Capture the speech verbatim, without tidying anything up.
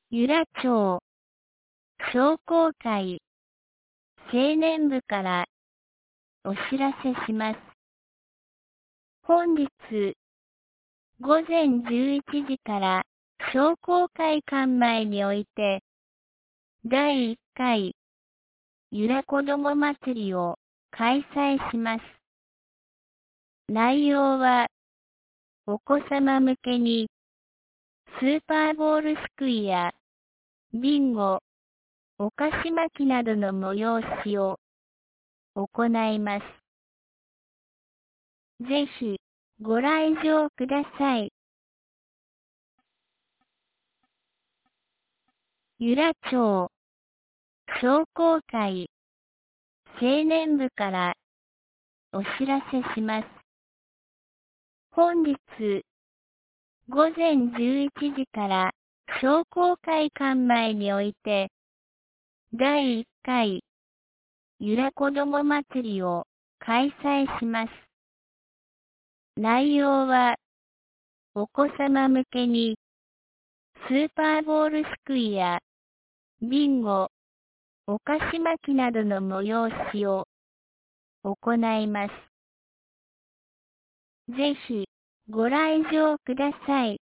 由良町商工会青年部からお知らせします。本日ごぜんじゅういちじから商工会館前においてだいいっかい由良子ども祭りを開催します。内容はお子様向けにスーパーボールすくいやビンゴ、お菓子巻きなどの催しを行います。ぜひご来場ください。由良町商工会青年部からお知らせします。本日ごぜんじゅういちじから商工会館前においてだいいっかい由良子ども祭りを開催します。内容はお子様向けにスーパーボールすくいやビンゴ、お菓子巻きなどの催しを行います。ぜひご来場ください。